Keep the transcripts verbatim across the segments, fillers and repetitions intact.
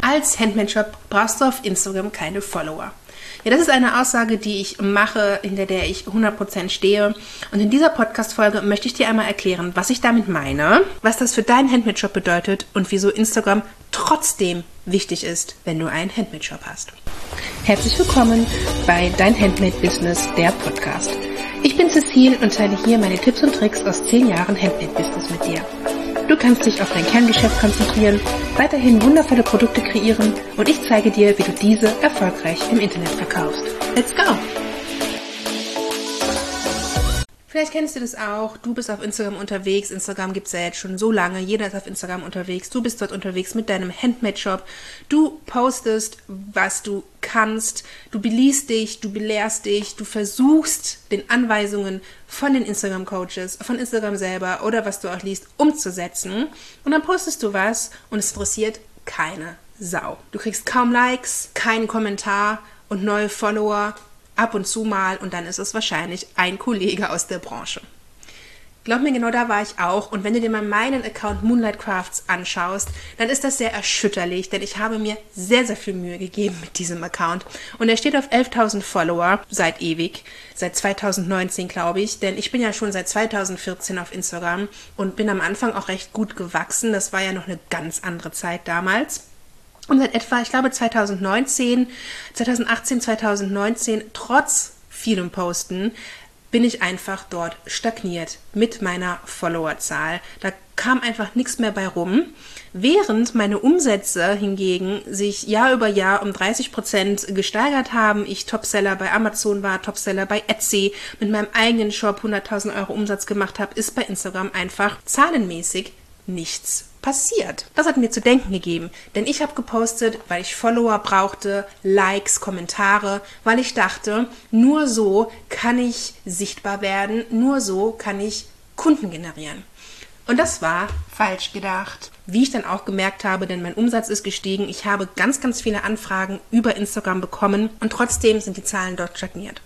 als Handmade-Shop brauchst du auf Instagram keine Follower. Ja, das ist eine Aussage, die ich mache, hinter der ich hundert Prozent stehe. Und in dieser Podcast-Folge möchte ich dir einmal erklären, was ich damit meine, was das für deinen Handmade-Shop bedeutet und wieso Instagram trotzdem wichtig ist, wenn du einen Handmade-Shop hast. Herzlich willkommen bei Dein Handmade Business, der Podcast. Ich bin Cecile und teile hier meine Tipps und Tricks aus zehn Jahren Handmade-Business mit dir. Du kannst dich auf dein Kerngeschäft konzentrieren, weiterhin wundervolle Produkte kreieren und ich zeige dir, wie du diese erfolgreich im Internet verkaufst. Let's go! Vielleicht kennst du das auch, du bist auf Instagram unterwegs, Instagram gibt es ja jetzt schon so lange, jeder ist auf Instagram unterwegs, du bist dort unterwegs mit deinem Handmade-Shop, du postest, was du kannst, du beliest dich, du belehrst dich, du versuchst den Anweisungen von den Instagram-Coaches, von Instagram selber oder was du auch liest, umzusetzen und dann postest du was und es interessiert keine Sau. Du kriegst kaum Likes, keinen Kommentar und neue Follower, ab und zu mal und dann ist es wahrscheinlich ein Kollege aus der Branche. Glaub mir, genau da war ich auch und wenn du dir mal meinen Account Moonlight Crafts anschaust, dann ist das sehr erschütterlich, denn ich habe mir sehr, sehr viel Mühe gegeben mit diesem Account und er steht auf elftausend Follower seit ewig, seit zweitausendneunzehn glaube ich, denn ich bin ja schon seit zweitausendvierzehn auf Instagram und bin am Anfang auch recht gut gewachsen, das war ja noch eine ganz andere Zeit damals. Und seit etwa, ich glaube zweitausendneunzehn, zweitausendachtzehn, zweitausendneunzehn, trotz vielem Posten, bin ich einfach dort stagniert mit meiner Followerzahl. Da kam einfach nichts mehr bei rum, während meine Umsätze hingegen sich Jahr über Jahr um dreißig Prozent gesteigert haben. Ich Topseller bei Amazon war, Topseller bei Etsy, mit meinem eigenen Shop hunderttausend Euro Umsatz gemacht habe, ist bei Instagram einfach zahlenmäßig nichts passiert. Das hat mir zu denken gegeben, denn ich habe gepostet, weil ich Follower brauchte, Likes, Kommentare, weil ich dachte, nur so kann ich sichtbar werden, nur so kann ich Kunden generieren. Und das war falsch gedacht. Wie ich dann auch gemerkt habe, denn mein Umsatz ist gestiegen, ich habe ganz, ganz viele Anfragen über Instagram bekommen und trotzdem sind die Zahlen dort stagniert.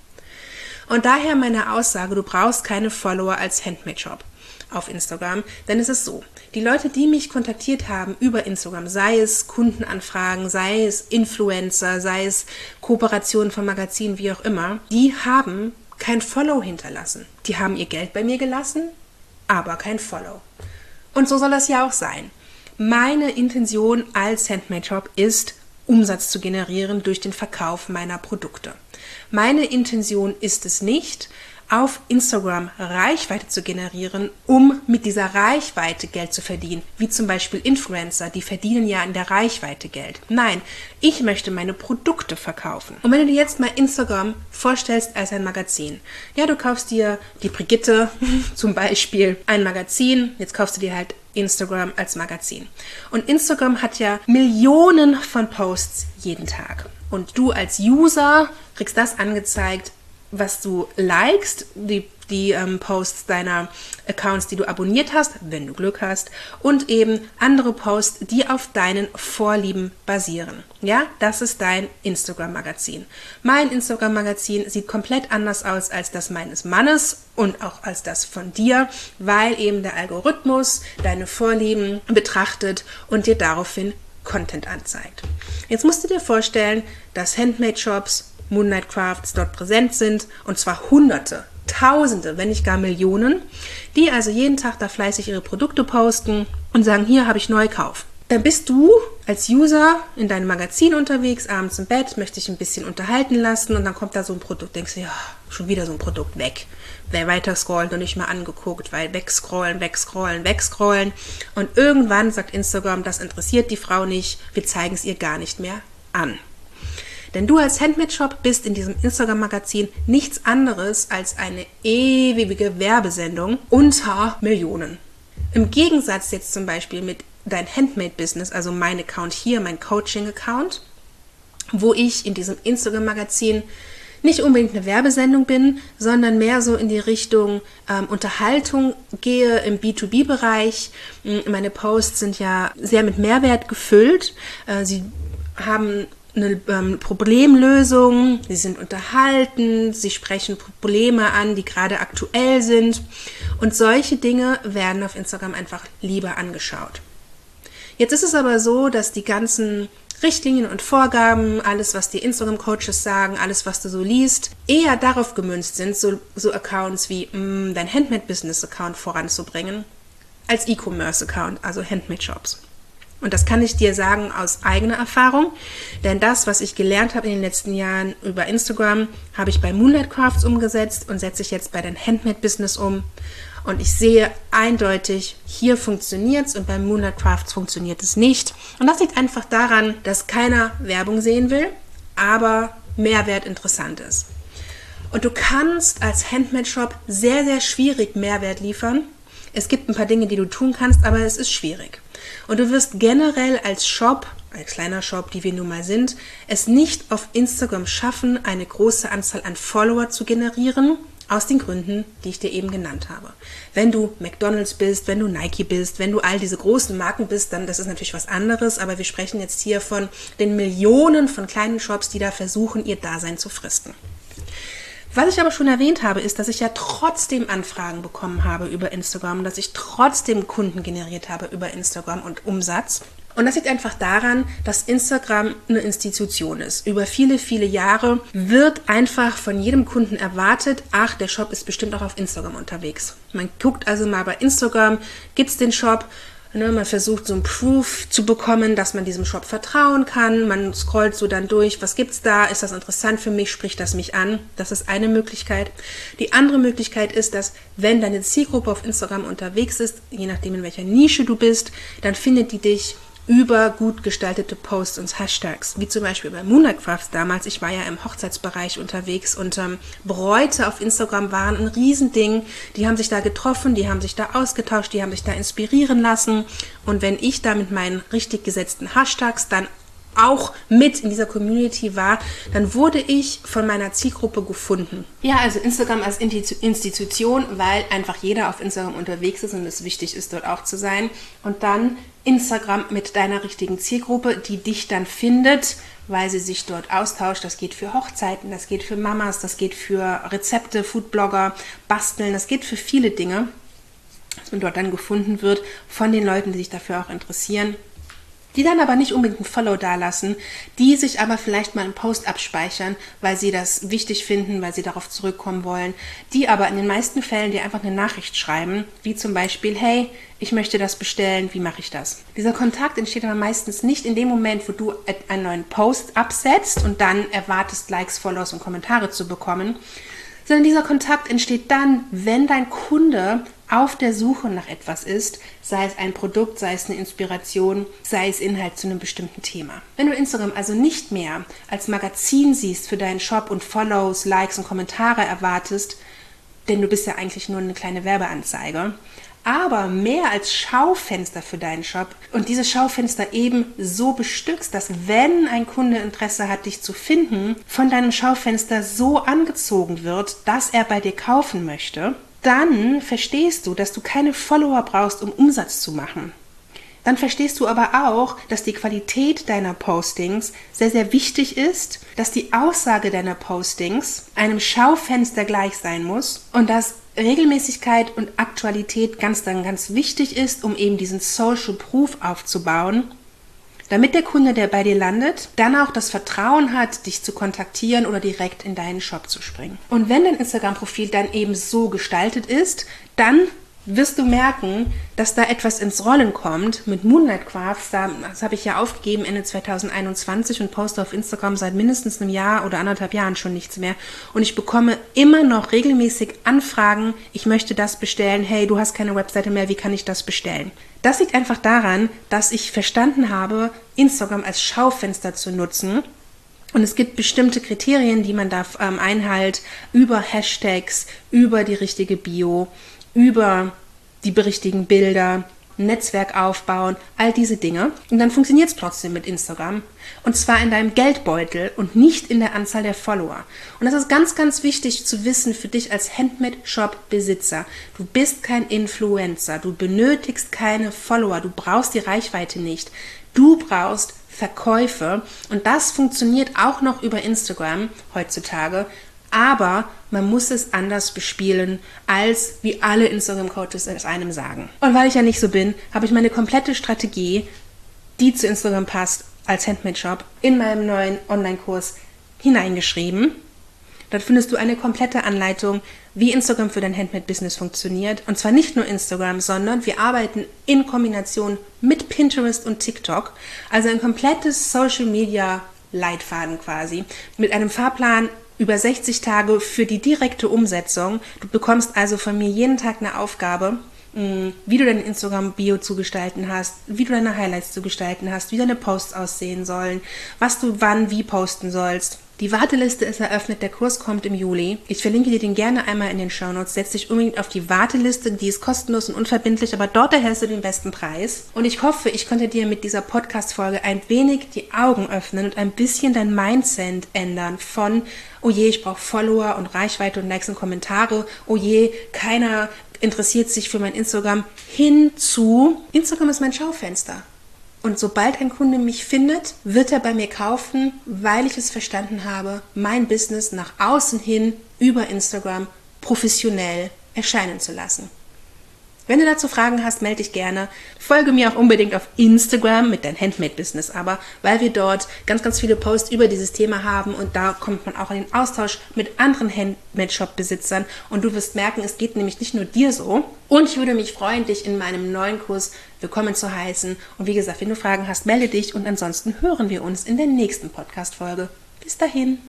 Und daher meine Aussage, du brauchst keine Follower als Handmade-Shop auf Instagram, denn es ist so, die Leute, die mich kontaktiert haben über Instagram, sei es Kundenanfragen, sei es Influencer, sei es Kooperationen von Magazinen, wie auch immer, die haben kein Follow hinterlassen. Die haben ihr Geld bei mir gelassen, aber kein Follow. Und so soll das ja auch sein. Meine Intention als Handmade-Shop ist, Umsatz zu generieren durch den Verkauf meiner Produkte. Meine Intention ist es nicht, auf Instagram Reichweite zu generieren, um mit dieser Reichweite Geld zu verdienen, wie zum Beispiel Influencer, die verdienen ja in der Reichweite Geld. Nein, ich möchte meine Produkte verkaufen. Und wenn du dir jetzt mal Instagram vorstellst als ein Magazin, ja, du kaufst dir die Brigitte zum Beispiel ein Magazin, jetzt kaufst du dir halt Instagram als Magazin. Und Instagram hat ja Millionen von Posts jeden Tag. Und du als User kriegst das angezeigt, was du likest, die, die ähm, Posts deiner Accounts, die du abonniert hast, wenn du Glück hast, und eben andere Posts, die auf deinen Vorlieben basieren. Ja, das ist dein Instagram-Magazin. Mein Instagram-Magazin sieht komplett anders aus als das meines Mannes und auch als das von dir, weil eben der Algorithmus deine Vorlieben betrachtet und dir daraufhin Content anzeigt. Jetzt musst du dir vorstellen, dass Handmade-Shops, Moonlight Crafts dort präsent sind und zwar Hunderte, Tausende, wenn nicht gar Millionen, die also jeden Tag da fleißig ihre Produkte posten und sagen, hier habe ich Neukauf. Dann bist du als User in deinem Magazin unterwegs, abends im Bett, möchte dich ein bisschen unterhalten lassen und dann kommt da so ein Produkt, denkst du, ja, schon wieder so ein Produkt weg. Wer weiter scrollt und nicht mal angeguckt, weil wegscrollen, wegscrollen, wegscrollen und irgendwann sagt Instagram, das interessiert die Frau nicht, wir zeigen es ihr gar nicht mehr an. Denn du als Handmade-Shop bist in diesem Instagram-Magazin nichts anderes als eine ewige Werbesendung unter Millionen. Im Gegensatz jetzt zum Beispiel mit dein Handmade-Business, also mein Account hier, mein Coaching-Account, wo ich in diesem Instagram-Magazin nicht unbedingt eine Werbesendung bin, sondern mehr so in die Richtung ähm, Unterhaltung gehe im B zwei B-Bereich. Meine Posts sind ja sehr mit Mehrwert gefüllt. Äh, sie haben eine ähm, Problemlösung, sie sind unterhalten, sie sprechen Probleme an, die gerade aktuell sind und solche Dinge werden auf Instagram einfach lieber angeschaut. Jetzt ist es aber so, dass die ganzen Richtlinien und Vorgaben, alles, was die Instagram-Coaches sagen, alles, was du so liest, eher darauf gemünzt sind, so, so Accounts wie mh, dein Handmade-Business-Account voranzubringen, als E-Commerce-Account, also Handmade-Shops. Und das kann ich dir sagen aus eigener Erfahrung, denn das, was ich gelernt habe in den letzten Jahren über Instagram, habe ich bei Moonlight Crafts umgesetzt und setze ich jetzt bei deinem Handmade-Business um. Und ich sehe eindeutig, hier funktioniert es und bei Moonlight Crafts funktioniert es nicht. Und das liegt einfach daran, dass keiner Werbung sehen will, aber Mehrwert interessant ist. Und du kannst als Handmade-Shop sehr, sehr schwierig Mehrwert liefern. Es gibt ein paar Dinge, die du tun kannst, aber es ist schwierig. Und du wirst generell als Shop, als kleiner Shop, die wir nun mal sind, es nicht auf Instagram schaffen, eine große Anzahl an Follower zu generieren, aus den Gründen, die ich dir eben genannt habe. Wenn du McDonald's bist, wenn du Nike bist, wenn du all diese großen Marken bist, dann das ist natürlich was anderes, aber wir sprechen jetzt hier von den Millionen von kleinen Shops, die da versuchen, ihr Dasein zu fristen. Was ich aber schon erwähnt habe, ist, dass ich ja trotzdem Anfragen bekommen habe über Instagram, dass ich trotzdem Kunden generiert habe über Instagram und Umsatz. Und das liegt einfach daran, dass Instagram eine Institution ist. Über viele, viele Jahre wird einfach von jedem Kunden erwartet, ach, der Shop ist bestimmt auch auf Instagram unterwegs. Man guckt also mal bei Instagram, gibt's den Shop? Man versucht so ein Proof zu bekommen, dass man diesem Shop vertrauen kann. Man scrollt so dann durch, was gibt's da? Ist das interessant für mich? Spricht das mich an? Das ist eine Möglichkeit. Die andere Möglichkeit ist, dass wenn deine Zielgruppe auf Instagram unterwegs ist, je nachdem in welcher Nische du bist, dann findet die dich über gut gestaltete Posts und Hashtags, wie zum Beispiel bei Moonlight Crafts damals. Ich war ja im Hochzeitsbereich unterwegs und ähm, Bräute auf Instagram waren ein Riesending. Die haben sich da getroffen, die haben sich da ausgetauscht, die haben sich da inspirieren lassen. Und wenn ich da mit meinen richtig gesetzten Hashtags dann auch mit in dieser Community war, dann wurde ich von meiner Zielgruppe gefunden. Ja, also Instagram als Institution, weil einfach jeder auf Instagram unterwegs ist und es wichtig ist, dort auch zu sein. Und dann Instagram mit deiner richtigen Zielgruppe, die dich dann findet, weil sie sich dort austauscht. Das geht für Hochzeiten, das geht für Mamas, das geht für Rezepte, Foodblogger, Basteln, das geht für viele Dinge, dass man dort dann gefunden wird von den Leuten, die sich dafür auch interessieren. Die dann aber nicht unbedingt ein Follow dalassen, die sich aber vielleicht mal einen Post abspeichern, weil sie das wichtig finden, weil sie darauf zurückkommen wollen, die aber in den meisten Fällen dir einfach eine Nachricht schreiben, wie zum Beispiel, hey, ich möchte das bestellen, wie mache ich das? Dieser Kontakt entsteht aber meistens nicht in dem Moment, wo du einen neuen Post absetzt und dann erwartest, Likes, Follows und Kommentare zu bekommen, sondern dieser Kontakt entsteht dann, wenn dein Kunde auf der Suche nach etwas ist, sei es ein Produkt, sei es eine Inspiration, sei es Inhalt zu einem bestimmten Thema. Wenn du Instagram also nicht mehr als Magazin siehst für deinen Shop und Follows, Likes und Kommentare erwartest, denn du bist ja eigentlich nur eine kleine Werbeanzeige, aber mehr als Schaufenster für deinen Shop und dieses Schaufenster eben so bestückst, dass wenn ein Kunde Interesse hat, dich zu finden, von deinem Schaufenster so angezogen wird, dass er bei dir kaufen möchte, dann verstehst du, dass du keine Follower brauchst, um Umsatz zu machen. Dann verstehst du aber auch, dass die Qualität deiner Postings sehr, sehr wichtig ist, dass die Aussage deiner Postings einem Schaufenster gleich sein muss und dass Regelmäßigkeit und Aktualität ganz, dann ganz wichtig ist, um eben diesen Social Proof aufzubauen, damit der Kunde, der bei dir landet, dann auch das Vertrauen hat, dich zu kontaktieren oder direkt in deinen Shop zu springen. Und wenn dein Instagram-Profil dann eben so gestaltet ist, dann wirst du merken, dass da etwas ins Rollen kommt mit Moonlight Crafts. Das habe ich ja aufgegeben Ende zwanzig einundzwanzig und poste auf Instagram seit mindestens einem Jahr oder anderthalb Jahren schon nichts mehr. Und ich bekomme immer noch regelmäßig Anfragen, ich möchte das bestellen, hey, du hast keine Webseite mehr, wie kann ich das bestellen? Das liegt einfach daran, dass ich verstanden habe, Instagram als Schaufenster zu nutzen. Und es gibt bestimmte Kriterien, die man da ähm, einhält, über Hashtags, über die richtige Bio, über die richtigen Bilder, Netzwerk aufbauen, all diese Dinge. Und dann funktioniert es trotzdem mit Instagram. Und zwar in deinem Geldbeutel und nicht in der Anzahl der Follower. Und das ist ganz, ganz wichtig zu wissen für dich als Handmade-Shop-Besitzer. Du bist kein Influencer, du benötigst keine Follower, du brauchst die Reichweite nicht. Du brauchst Verkäufe und das funktioniert auch noch über Instagram heutzutage. Aber man muss es anders bespielen, als wie alle Instagram-Coaches es einem sagen. Und weil ich ja nicht so bin, habe ich meine komplette Strategie, die zu Instagram passt, als Handmade-Shop in meinem neuen Online-Kurs hineingeschrieben. Dort findest du eine komplette Anleitung, wie Instagram für dein Handmade-Business funktioniert. Und zwar nicht nur Instagram, sondern wir arbeiten in Kombination mit Pinterest und TikTok. Also ein komplettes Social-Media-Leitfaden quasi. Mit einem Fahrplan über sechzig Tage für die direkte Umsetzung. Du bekommst also von mir jeden Tag eine Aufgabe, wie du dein Instagram-Bio zu gestalten hast, wie du deine Highlights zu gestalten hast, wie deine Posts aussehen sollen, was du wann wie posten sollst. Die Warteliste ist eröffnet, der Kurs kommt im Juli. Ich verlinke dir den gerne einmal in den Shownotes. Setz dich unbedingt auf die Warteliste, die ist kostenlos und unverbindlich, aber dort erhältst du den besten Preis. Und ich hoffe, ich konnte dir mit dieser Podcast-Folge ein wenig die Augen öffnen und ein bisschen dein Mindset ändern von, oh je, ich brauche Follower und Reichweite und Likes und Kommentare, oh je, keiner interessiert sich für mein Instagram, hin zu, Instagram ist mein Schaufenster. Und sobald ein Kunde mich findet, wird er bei mir kaufen, weil ich es verstanden habe, mein Business nach außen hin über Instagram professionell erscheinen zu lassen. Wenn du dazu Fragen hast, melde dich gerne. Folge mir auch unbedingt auf Instagram mit dein Handmade-Business, aber weil wir dort ganz, ganz viele Posts über dieses Thema haben und da kommt man auch in den Austausch mit anderen Handmade-Shop-Besitzern und du wirst merken, es geht nämlich nicht nur dir so. Und ich würde mich freuen, dich in meinem neuen Kurs willkommen zu heißen. Und wie gesagt, wenn du Fragen hast, melde dich und ansonsten hören wir uns in der nächsten Podcast-Folge. Bis dahin.